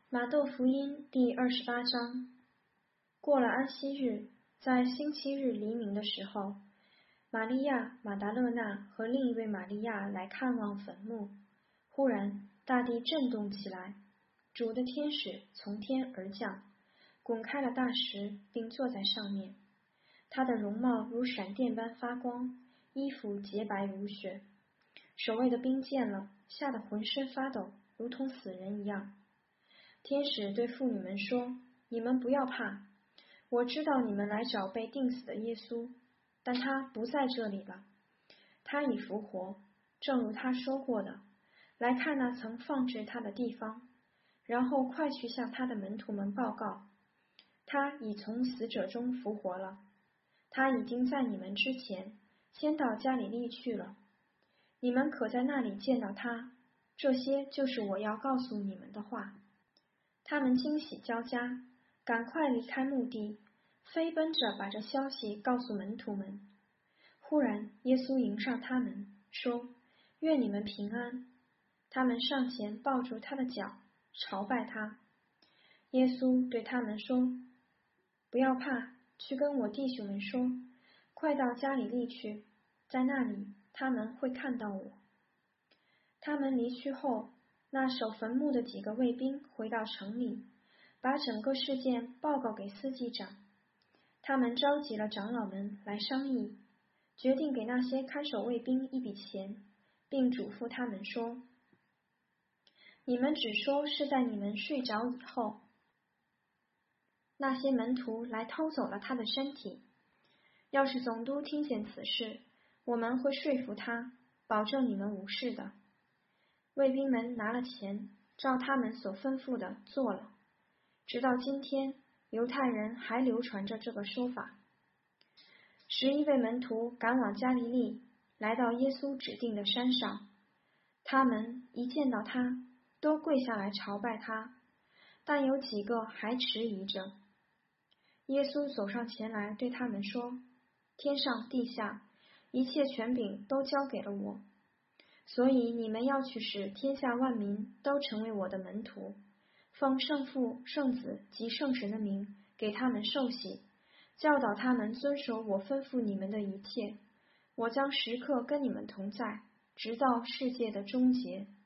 马窦福音第28章。过了安息日，在星期日黎明的时候，玛利亚、马达勒纳和另一位玛利亚来看望坟墓。忽然大地震动起来，主的天使从天而降，滚开了大石，并坐在上面。他的容貌如闪电般发光，衣服洁白如雪。守卫的兵见了，吓得浑身发抖，如同死人一样。天使对妇女们说：“你们不要怕，我知道你们来找被钉死的耶稣，但他不在这里了，他已复活，正如他说过的。来看那曾放置他的地方，然后快去向他的门徒们报告，他已从死者中复活了。他已经在你们之前先到加利利去了，你们可在那里见到他。这些就是我要告诉你们的话。”他们惊喜交加，赶快离开墓地，飞奔着把这消息告诉门徒们。忽然耶稣迎上他们，说：“愿你们平安。”他们上前抱住他的脚，朝拜他。耶稣对他们说：“不要怕，去跟我弟兄们说，快到加利利去，在那里他们会看到我。”他们离去后，那守坟墓的几个卫兵回到城里，把整个事件报告给司祭长。他们召集了长老们来商议，决定给那些看守卫兵一笔钱，并嘱咐他们说：“你们只说是在你们睡着以后，那些门徒来偷走了他的身体。要是总督听见此事，我们会说服他，保证你们无事的。”卫兵们拿了钱，照他们所吩咐的做了。直到今天，犹太人还流传着这个说法。11位门徒赶往加利利，来到耶稣指定的山上。他们一见到他，都跪下来朝拜他，但有几个还迟疑着。耶稣走上前来，对他们说：“天上地下，一切权柄都交给了我。所以你们要去使天下万民都成为我的门徒，奉圣父、圣子及圣神的名给他们受洗，教导他们遵守我吩咐你们的一切。我将时刻跟你们同在，直到世界的终结。”